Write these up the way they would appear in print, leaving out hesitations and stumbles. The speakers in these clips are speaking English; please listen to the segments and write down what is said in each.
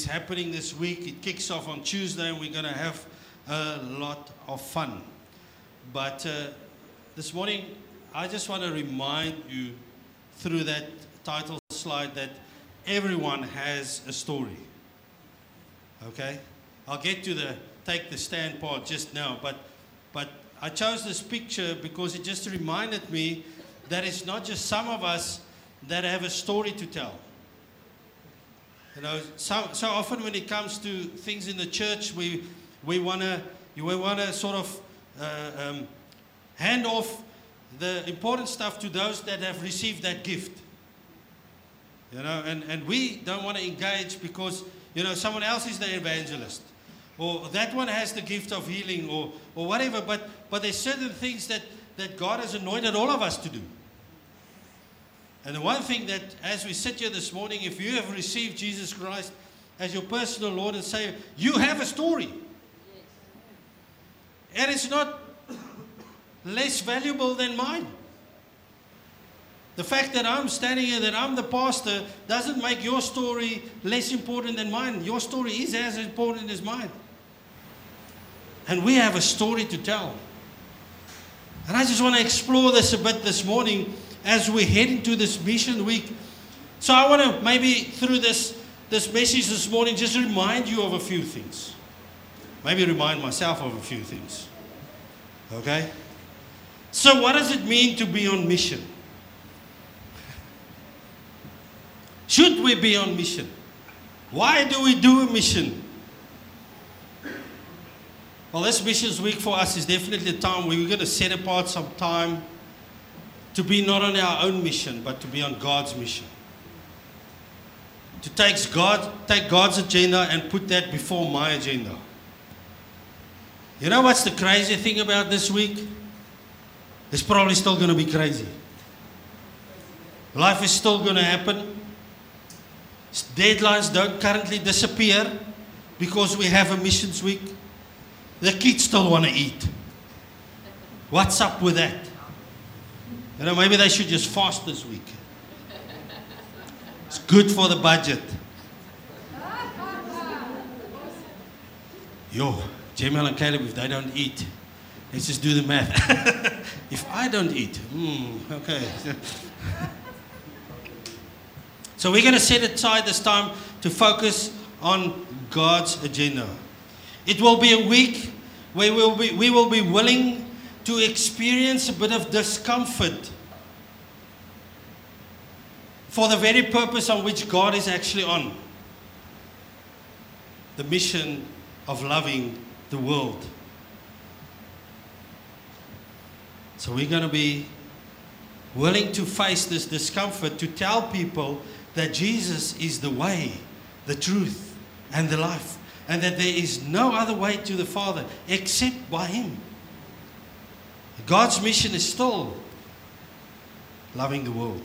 happening this week. It kicks off on Tuesday, and we're going to have a lot of fun. But this morning, I just want to remind you through that title slide that everyone has a story. Okay? I'll get to the take the stand part just now, but I chose this picture because it just reminded me that it's not just some of us that have a story to tell. You know, so often when it comes to things in the church, we want to sort of hand off the important stuff to those that have received that gift. You know, and we don't want to engage because, you know, someone else is the evangelist. Or that one has the gift of healing or whatever. But there's certain things that God has anointed all of us to do. And the one thing that, as we sit here this morning, if you have received Jesus Christ as your personal Lord and Savior, you have a story. And it's not less valuable than mine. The fact that I'm standing here, that I'm the pastor, doesn't make your story less important than mine. Your story is as important as mine. And we have a story to tell. And I just want to explore this a bit this morning as we head into this mission week. So I want to maybe through this message this morning just remind you of a few things. Maybe remind myself of a few things. Okay? So what does it mean to be on mission? Should we be on mission? Why do we do a mission? Well, this missions week for us is definitely a time where we're going to set apart some time to be not on our own mission, but to be on God's mission. To take God's agenda and put that before my agenda. You know what's the crazy thing about this week? It's probably still going to be crazy. Life is still going to happen. Deadlines don't currently disappear because we have a missions week. The kids still want to eat. What's up with that? You know, maybe they should just fast this week. It's good for the budget. Jamel and Caleb, if they don't eat, let's just do the math. If I don't eat, okay. So we're going to set aside this time to focus on God's agenda. It will be a week where we will be willing to experience a bit of discomfort for the very purpose on which God is actually on. The mission of loving the world. So we're going to be willing to face this discomfort to tell people that Jesus is the way, the truth, and the life. And that there is no other way to the Father except by Him. God's mission is still loving the world.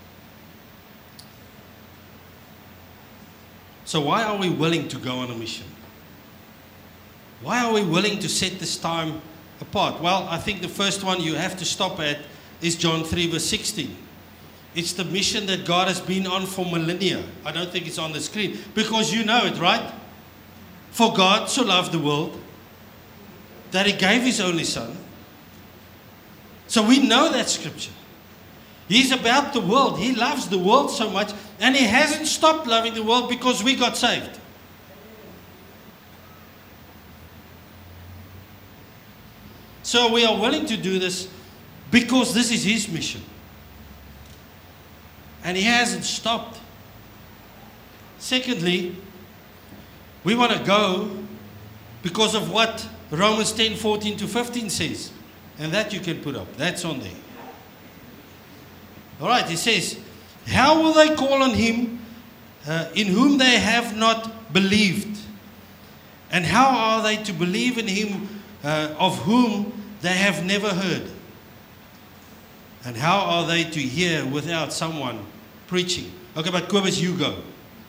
So why are we willing to go on a mission? Why are we willing to set this time apart? Well, I think the first one you have to stop at is John 3 verse 16. It's the mission that God has been on for millennia. I don't think it's on the screen because you know it, right? For God so loved the world that He gave His only Son. So we know that scripture. He's about the world. He loves the world so much, and He hasn't stopped loving the world because we got saved. So we are willing to do this because this is His mission. And He hasn't stopped. Secondly, we want to go because of what Romans 10:14-15 says. And that you can put up. That's on there. All right, it says, how will they call on Him in whom they have not believed? And how are they to believe in Him of whom they have never heard? And how are they to hear without someone preaching? Okay, but Kobus, you go.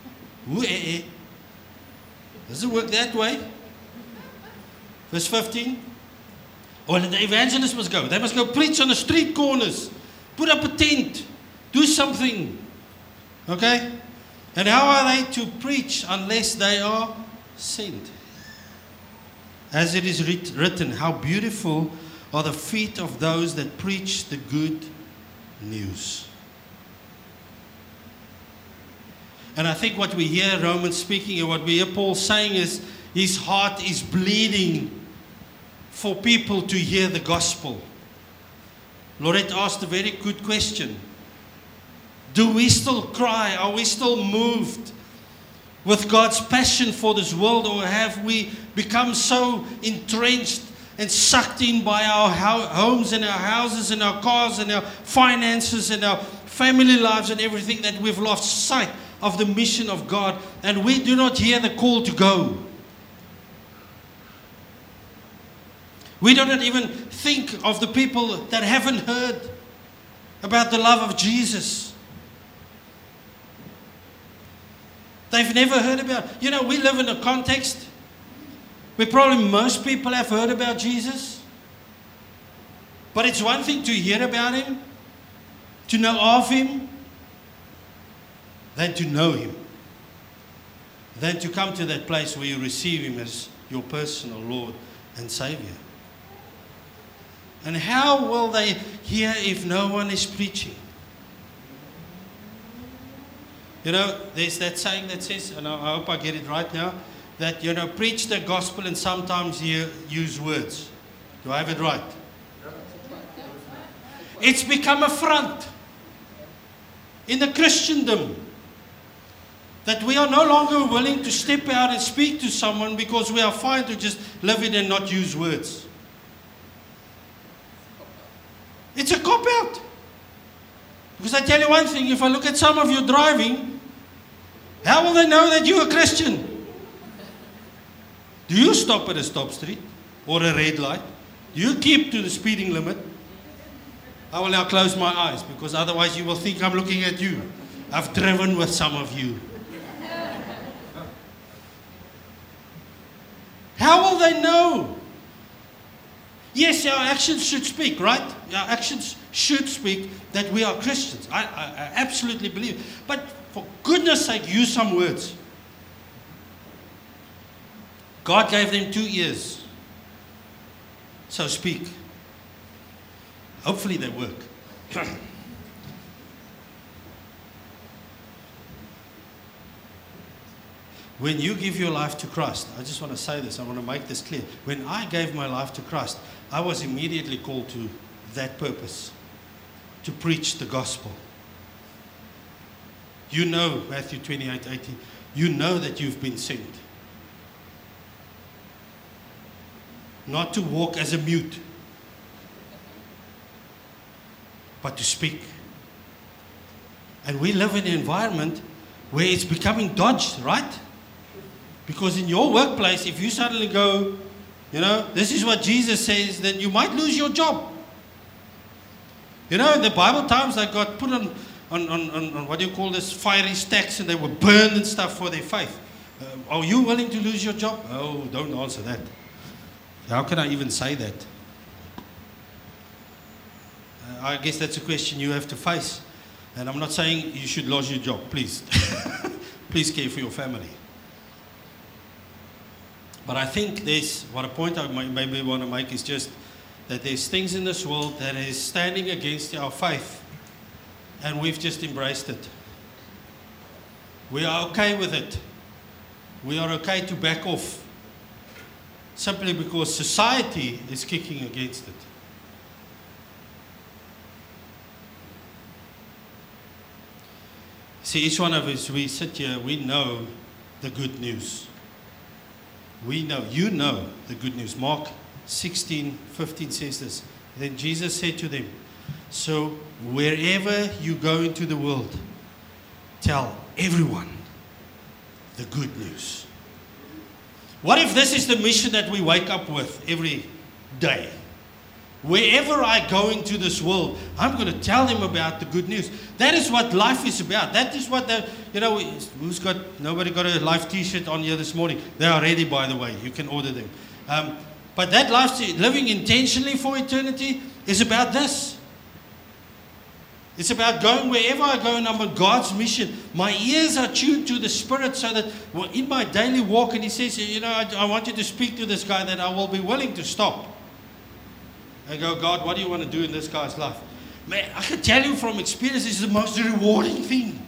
Does it work that way? Verse 15. Or the evangelists must go. They must go preach on the street corners. Put up a tent. Do something. Okay? And how are they to preach unless they are sent? As it is written, how beautiful are the feet of those that preach the good news. And I think what we hear Romans speaking and what we hear Paul saying is his heart is bleeding for people to hear the gospel. Lorette asked a very good question. Do we still cry? Are we still moved with God's passion for this world, or have we become so entrenched and sucked in by our homes and our houses and our cars and our finances and our family lives and everything that we've lost sight of the mission of God, and we do not hear the call to go? We do not even think of the people that haven't heard about the love of Jesus. They've never heard about. You know, we live in a context where probably most people have heard about Jesus. But it's one thing to hear about Him, to know of Him, than to know Him. Than to come to that place where you receive Him as your personal Lord and Savior. And how will they hear if no one is preaching? You know, there's that saying that says, and I hope I get it right now, that, you know, preach the gospel and sometimes use words. Do I have it right? It's become a front in the Christendom that we are no longer willing to step out and speak to someone because we are fine to just live it and not use words. It's a cop-out. Because I tell you one thing, if I look at some of you driving, how will they know that you're a Christian? Do you stop at a stop street or a red light? Do you keep to the speeding limit? I will now close my eyes because otherwise you will think I'm looking at you. I've driven with some of you. How will they know? Yes, our actions should speak, right? Our actions should speak that we are Christians. I absolutely believe. But for goodness sake, use some words. God gave them 2 ears. So speak. Hopefully they work. When you give your life to Christ, I just want to say this, I want to make this clear. When I gave my life to Christ, I was immediately called to that purpose, to preach the gospel. You know, Matthew 28:18, you know that you've been sent. Not to walk as a mute, but to speak. And we live in an environment where it's becoming dodged, right? Because in your workplace, if you suddenly go, you know, this is what Jesus says, then you might lose your job. You know, in the Bible times, they got put on what do you call this, fiery stacks, and they were burned and stuff for their faith. Are you willing to lose your job? Oh, don't answer that. How can I even say that? I guess that's a question you have to face. And I'm not saying you should lose your job, please. Please care for your family. But I think there's, what a point I maybe want to make is just that there's things in this world that is standing against our faith. And we've just embraced it. We are okay with it. We are okay to back off. Simply because society is kicking against it. See, each one of us, we sit here, we know the good news. We know, you know the good news. Mark 16:15 says this. Then Jesus said to them, so wherever you go into the world, tell everyone the good news. What if this is the mission that we wake up with every day? Wherever I go into this world, I'm going to tell them about the good news. That is what life is about. That is what the, you know, nobody got a life t-shirt on here this morning. They are ready, by the way. You can order them. But that life, living intentionally for eternity, is about this. It's about going wherever I go and I'm on God's mission. My ears are tuned to the Spirit so that in my daily walk, and He says, I want you to speak to this guy, that I will be willing to stop. I go, God, what do you want to do in this guy's life? Man, I can tell you from experience, it's the most rewarding thing.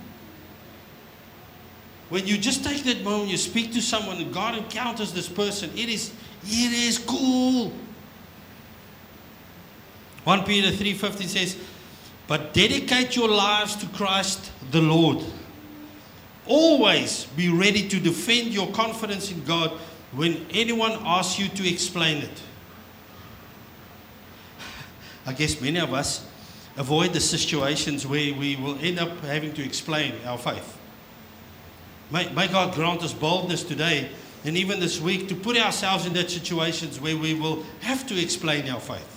When you just take that moment, you speak to someone, and God encounters this person, it is cool. 1 Peter 3:15 says, but dedicate your lives to Christ the Lord. Always be ready to defend your confidence in God when anyone asks you to explain it. I guess many of us avoid the situations where we will end up having to explain our faith. May God grant us boldness today and even this week to put ourselves in that situations where we will have to explain our faith.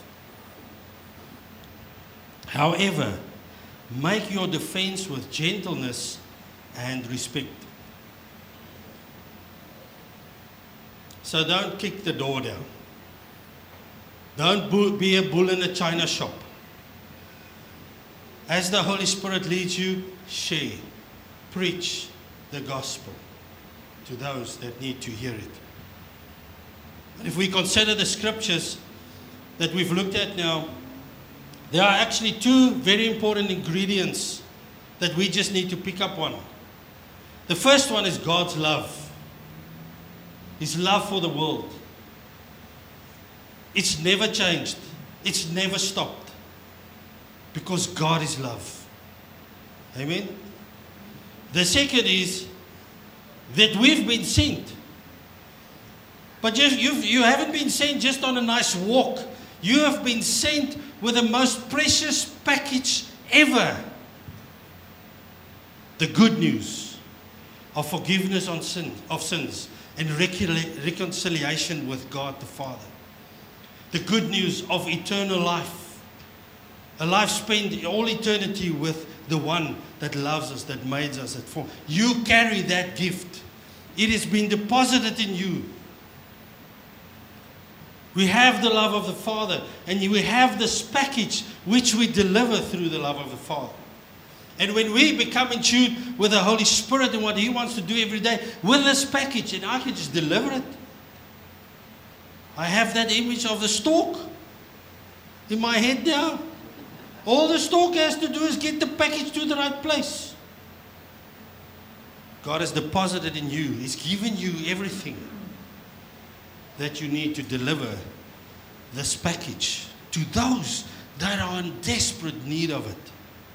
However, make your defense with gentleness and respect. So don't kick the door down. Don't be a bull in a china shop. As the Holy Spirit leads you, share, preach the gospel to those that need to hear it. And if we consider the scriptures that we've looked at now, there are actually two very important ingredients that we just need to pick up on. The first one is God's love. His love for the world. It's never changed. It's never stopped. Because God is love. Amen? The second is that we've been sent. But you haven't been sent just on a nice walk. You have been sent with the most precious package ever. The good news of forgiveness of sins and reconciliation with God the Father. The good news of eternal life. A life spent all eternity with the one that loves us, that made us, that formed. You carry that gift. It has been deposited in you. We have the love of the Father, and we have this package which we deliver through the love of the Father. And when we become in tune with the Holy Spirit and what He wants to do every day with this package, and I can just deliver it. I have that image of the stork in my head now. All the stork has to do is get the package to the right place. God has deposited in you. He's given you everything that you need to deliver this package to those that are in desperate need of it.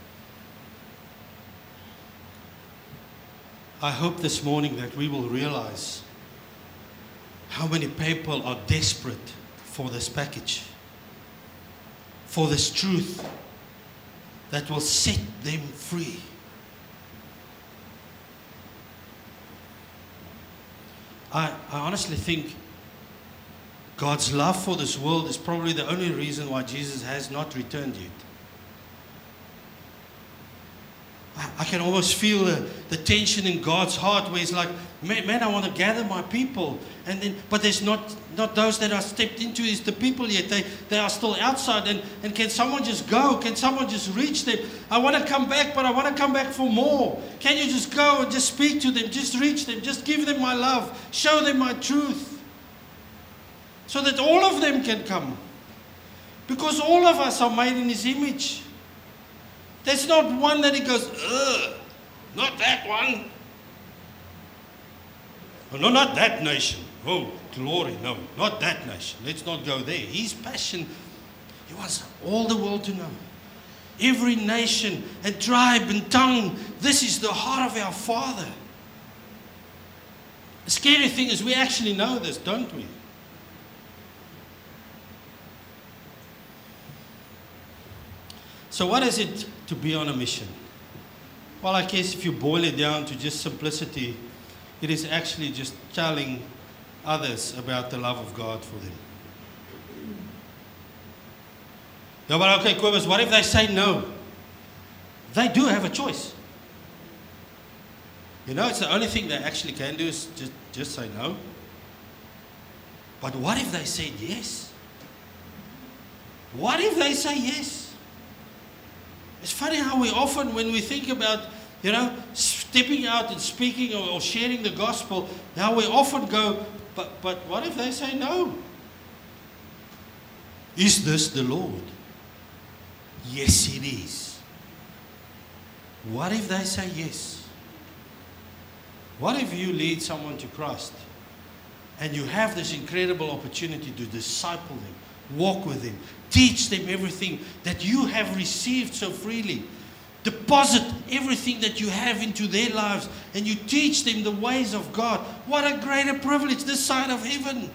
I hope this morning that we will realize how many people are desperate for this package, for this truth that will set them free. I honestly think God's love for this world is probably the only reason why Jesus has not returned yet. I can almost feel the tension in God's heart where He's like, man, I want to gather my people. But there's not those that are stepped into is the people yet. They are still outside. And can someone just go? Can someone just reach them? I want to come back, but I want to come back for more. Can you just go and just speak to them? Just reach them. Just give them my love. Show them my truth. So that all of them can come. Because all of us are made in His image. There's not one that He goes, ugh, not that one. Oh, no, not that nation. Oh, glory, no, not that nation. Let's not go there. His passion, He wants all the world to know. Every nation and tribe and tongue, this is the heart of our Father. The scary thing is we actually know this, don't we? So what is it to be on a mission? Well, I guess if you boil it down to just simplicity, it is actually just telling others about the love of God for them. Yeah, but okay, Kobus, what if they say no? They do have a choice. You know, it's the only thing they actually can do is just say no. But what if they said yes? What if they say yes? It's funny how we often, when we think about, stepping out and speaking or sharing the gospel, how we often go, but what if they say no? Is this the Lord? Yes, it is. What if they say yes? What if you lead someone to Christ and you have this incredible opportunity to disciple them, walk with them, teach them everything that you have received so freely, deposit everything that you have into their lives, and you teach them the ways of God? What a greater privilege this side of heaven.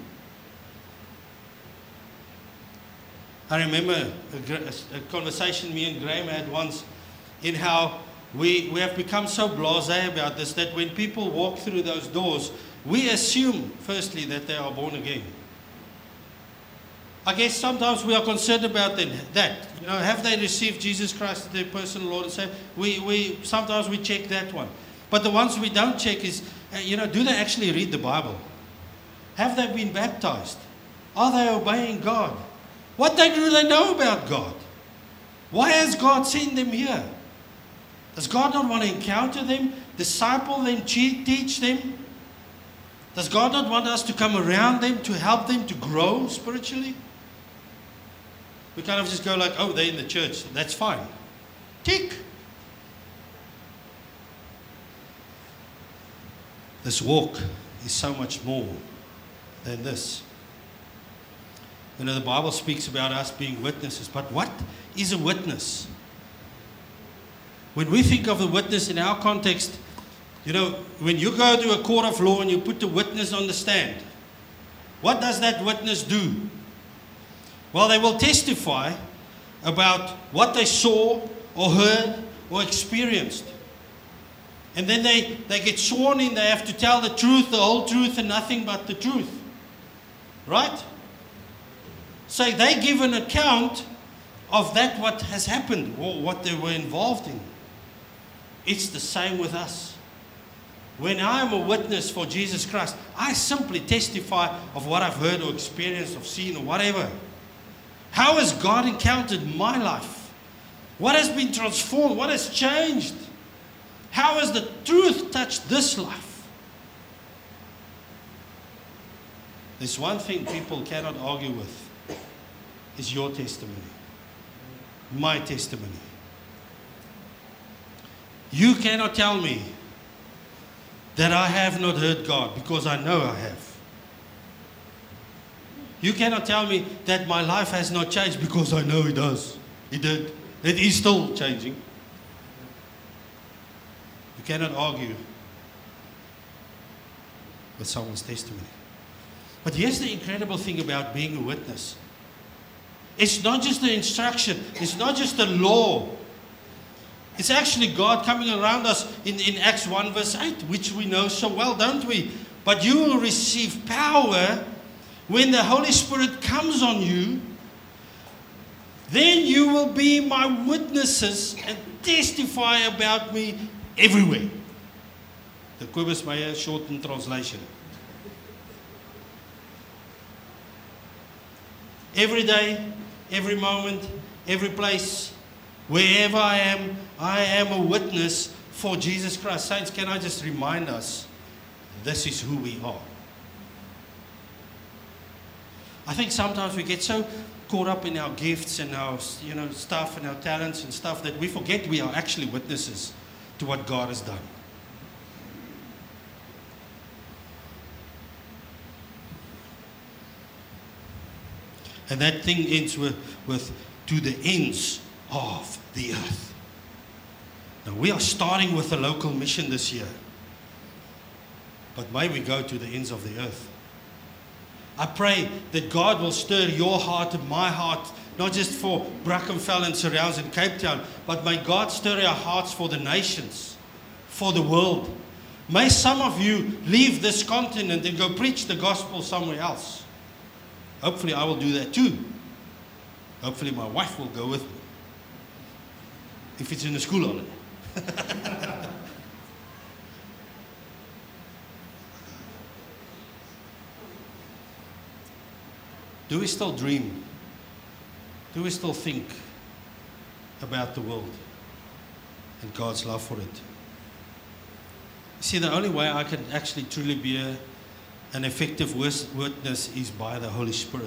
I remember a conversation me and Graham had once, in how we have become so blasé about this that when people walk through those doors, we assume, firstly, that they are born again. I guess sometimes we are concerned about that. Have they received Jesus Christ as their personal Lord and Savior? Sometimes we check that one. But the ones we don't check is, do they actually read the Bible? Have they been baptized? Are they obeying God? What do they know about God? Why has God sent them here? Does God not want to encounter them, disciple them, teach them? Does God not want us to come around them, to help them to grow spiritually? We kind of just go like, oh, they're in the church. That's fine. Tick. This walk is so much more than this. The Bible speaks about us being witnesses. But what is a witness? When we think of a witness in our context, when you go to a court of law and you put the witness on the stand, what does that witness do? Well, they will testify about what they saw or heard or experienced. And then they get sworn in. They have to tell the truth, the whole truth, and nothing but the truth. Right? So they give an account of that what has happened or what they were involved in. It's the same with us. When I am a witness for Jesus Christ, I simply testify of what I've heard or experienced or seen or whatever. How has God encountered my life? What has been transformed? What has changed? How has the truth touched this life? There's one thing people cannot argue with, is your testimony. My testimony. You cannot tell me that I have not heard God, because I know I have. You cannot tell me that my life has not changed, because I know it does. It did. It is still changing. You cannot argue with someone's testimony. But here's the incredible thing about being a witness. It's not just the instruction. It's not just the law. It's actually God coming around us in Acts 1 verse 8, which we know so well, don't we? But you will receive power when the Holy Spirit comes on you. Then you will be my witnesses and testify about me everywhere. The Kobus Meyer shortened translation. Every day, every moment, every place, wherever I am a witness for Jesus Christ. Saints, can I just remind us, this is who we are. I think sometimes we get so caught up in our gifts and our stuff and our talents and stuff that we forget we are actually witnesses to what God has done. And that thing ends with to the ends of the earth. Now we are starting with a local mission this year. But may we go to the ends of the earth. I pray that God will stir your heart and my heart, not just for Brackenfell and surrounds in Cape Town, but may God stir our hearts for the nations, for the world. May some of you leave this continent and go preach the gospel somewhere else. Hopefully I will do that too. Hopefully my wife will go with me. If it's in a school holiday. Do we still dream? Do we still think about the world? and God's love for it. See, the only way I can actually truly be an effective witness is by the Holy Spirit.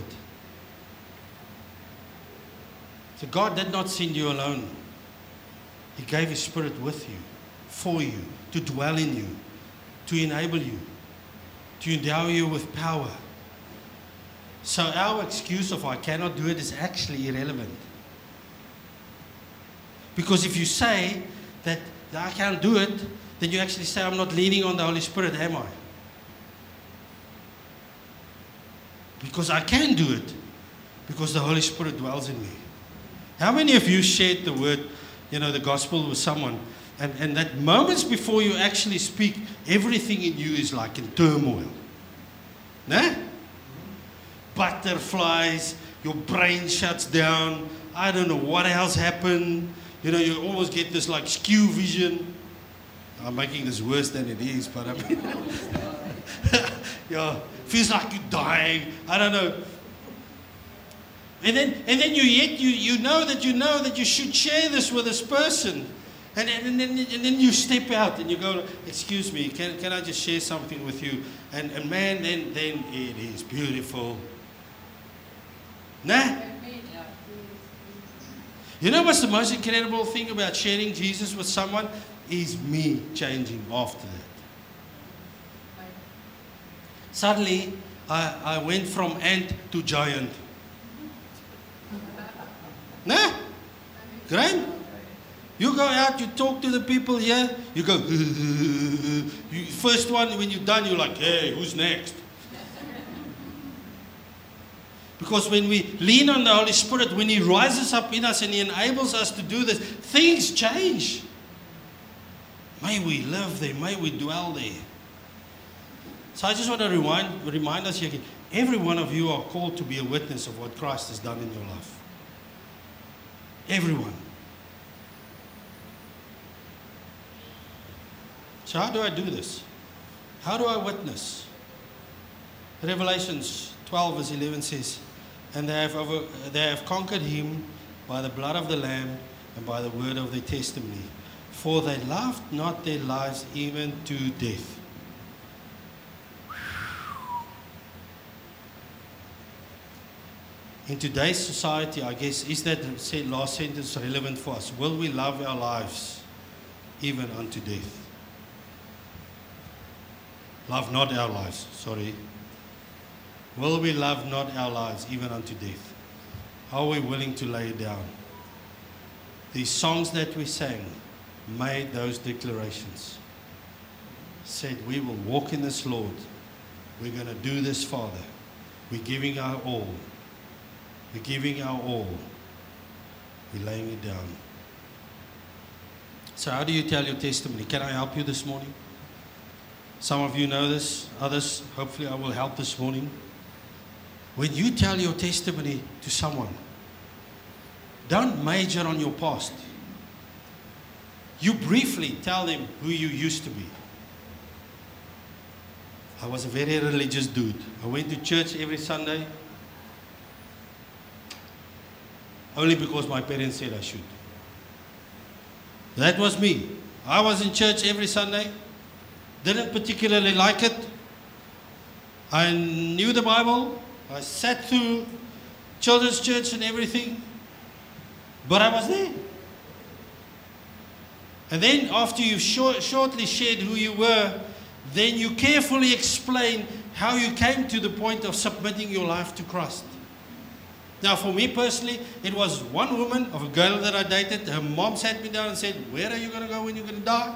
So God did not send you alone. He gave His Spirit with you, for you, to dwell in you, to enable you, to endow you with power. So our excuse of I cannot do it is actually irrelevant. Because if you say that I can't do it, then you actually say I'm not leaning on the Holy Spirit, am I? Because I can do it, because the Holy Spirit dwells in me. How many of you shared the word, the gospel with someone, and that moments before you actually speak, everything in you is like in turmoil? Nah? Butterflies, your brain shuts down, I don't know what else happened. You almost get this like skew vision. I'm making this worse than it is, but I mean, feels like you're dying. I don't know. And then you know that you should share this with this person, and then you step out and you go, excuse me, can I just share something with you? And man, then it is beautiful. Nah. You know what's the most incredible thing about sharing Jesus with someone? Is me changing after that. Suddenly, I went from ant to giant. Nah? Great? You go out, you talk to the people here, you go, first one, when you're done, you're like, hey, who's next? Because when we lean on the Holy Spirit, when He rises up in us and He enables us to do this, things change. May we live there. May we dwell there. So I just want to remind us here again, every one of you are called to be a witness of what Christ has done in your life. Everyone. So how do I do this? How do I witness? Revelations 12 verse 11 says, and they have conquered Him by the blood of the Lamb and by the word of their testimony. For they loved not their lives even to death. In today's society, I guess, is that last sentence relevant for us? Will we love our lives even unto death? Love not our lives, sorry. Will we love not our lives even unto death? Are we willing to lay it down? These songs that we sang made those declarations. Said, we will walk in this, Lord. We're going to do this, Father. We're giving our all. We're giving our all. We're laying it down. So how do you tell your testimony? Can I help you this morning? Some of you know this. Others, hopefully I will help this morning. When you tell your testimony to someone, don't major on your past. You briefly tell them who you used to be. I was a very religious dude. I went to church every Sunday only because my parents said I should. That was me. I was in church every Sunday. Didn't particularly like it. I knew the Bible. I sat through children's church and everything. But I was there. And then after you've shortly shared who you were, then you carefully explain how you came to the point of submitting your life to Christ. Now for me personally, it was one woman of a girl that I dated. Her mom sat me down and said, where are you going to go when you're going to die?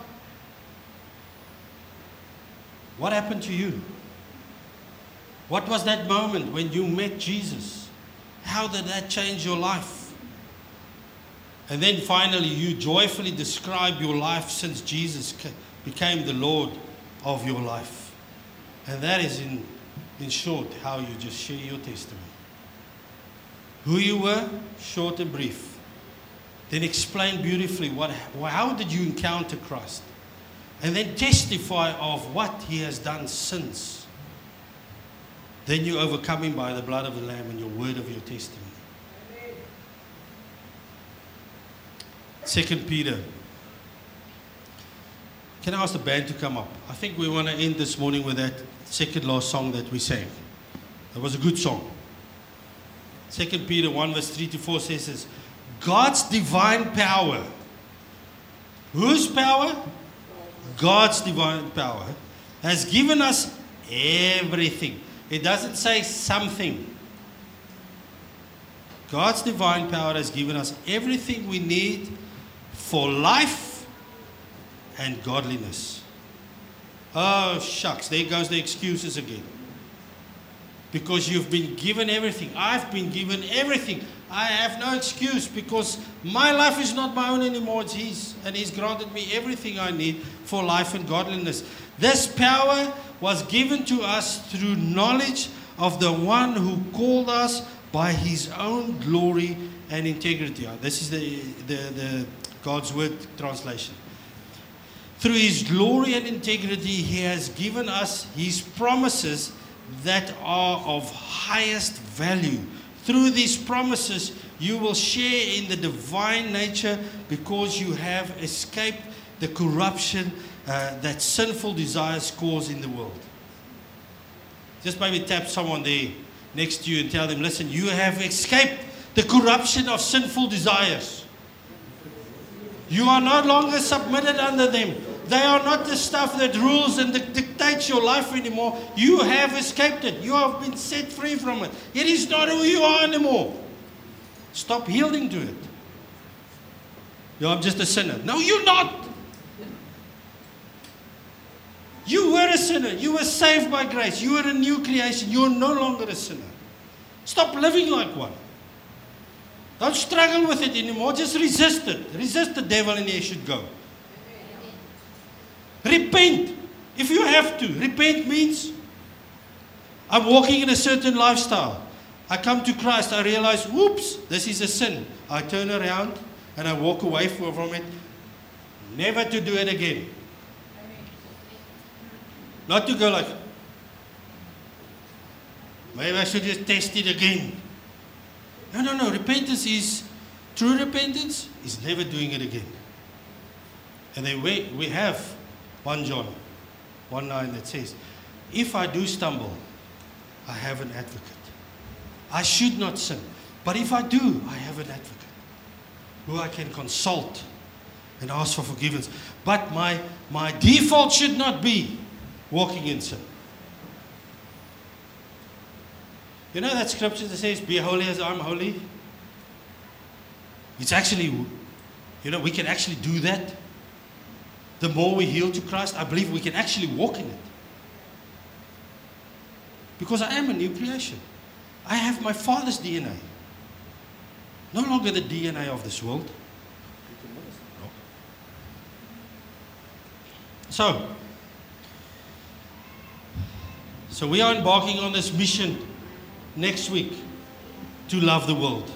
What happened to you? What was that moment when you met Jesus? How did that change your life? And then finally, you joyfully describe your life since Jesus became the Lord of your life. And that is, in short, how you just share your testimony. Who you were, short and brief. Then explain beautifully how did you encounter Christ? And then testify of what He has done since. Then you overcome Him by the blood of the Lamb and your word of your testimony. 2 Peter Can I ask the band to come up? I think we want to end this morning with that second last song that we sang. It was a good song. 2 Peter 1 verse 3 to 4 says this, God's divine power. Whose power? God's divine power has given us everything. It doesn't say something. God's divine power has given us everything we need for life and godliness. Oh, shucks, there goes the excuses again. Because you've been given everything. I've been given everything. I have no excuse because my life is not my own anymore, it's His. And He's granted me everything I need for life and godliness. This power was given to us through knowledge of the one who called us by His own glory and integrity. This is the God's Word translation. Through His glory and integrity, He has given us His promises that are of highest value. Through these promises, you will share in the divine nature because you have escaped the corruption that sinful desires cause in the world. Just maybe tap someone there next to you and tell them, listen, you have escaped the corruption of sinful desires. You are no longer submitted under them. They are not the stuff that rules and dictates your life anymore. You have escaped it. You have been set free from it. It is not who you are anymore. Stop yielding to it. I'm just a sinner. No, you're not. You were a sinner. You were saved by grace. You are a new creation. You are no longer a sinner. Stop living like one. Don't struggle with it anymore. Just resist it. Resist the devil and he should go. Repent if you have to. Repent means I'm walking in a certain lifestyle. I come to Christ. I realize, whoops, this is a sin. I turn around and I walk away from it. Never to do it again. Not to go like, maybe I should just test it again. No. Repentance is, true repentance is never doing it again. And then we have 1 John 1:9 that says, if I do stumble, I have an advocate. I should not sin. But if I do, I have an advocate who I can consult and ask for forgiveness. But my default should not be walking in sin. You know that scripture that says, be holy as I'm holy? It's actually, we can actually do that. The more we yield to Christ, I believe we can actually walk in it. Because I am a new creation. I have my Father's DNA. No longer the DNA of this world. So we are embarking on this mission next week to love the world.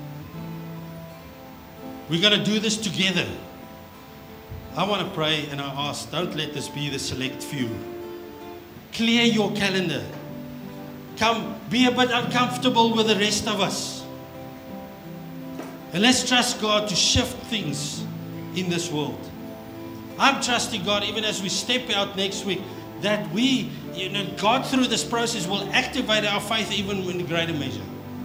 We're going to do this together. I want to pray and I ask, don't let this be the select few. Clear your calendar. Come, be a bit uncomfortable with the rest of us. And let's trust God to shift things in this world. I'm trusting God even as we step out next week that we, God through this process will activate our faith even in a greater measure.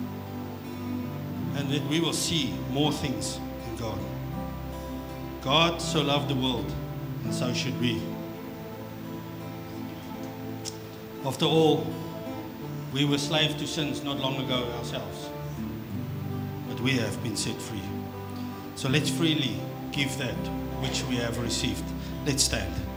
And that we will see more things in God. God so loved the world, and so should we. After all, we were slaves to sins not long ago ourselves. But we have been set free. So let's freely give that which we have received. Let's stand.